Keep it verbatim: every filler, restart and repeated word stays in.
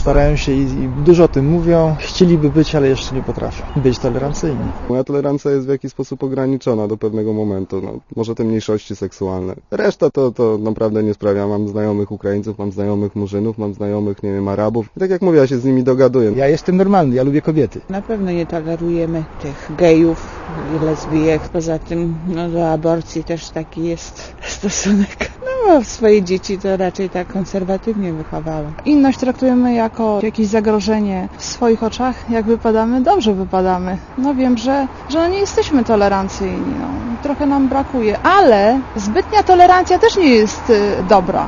starają się i, i dużo o tym mówią, chcieliby być, ale jeszcze nie potrafią być tolerancyjni. Moja tolerancja jest w jakiś sposób ograniczona do pewnego momentu, no, może te mniejszości seksualne. Reszta to, to naprawdę nie sprawia. Mam znajomych Ukraińców, mam znajomych Murzynów, mam znajomych, nie wiem, Arabów. I tak jak mówię, ja się z nimi dogaduję. Ja jestem normalny, ja lubię kobiety. Na pewno nie tolerujemy tych gejów i lesbijek. Poza tym no, do aborcji też taki jest stosunek. No, swoje dzieci to raczej tak konserwatywnie wychowałam. Inność traktujemy jako jakieś zagrożenie w swoich oczach. Jak wypadamy? Dobrze wypadamy. No wiem, że, że no nie jesteśmy tolerancyjni. No. Trochę nam brakuje, ale zbytnia tolerancja też nie jest y, dobra.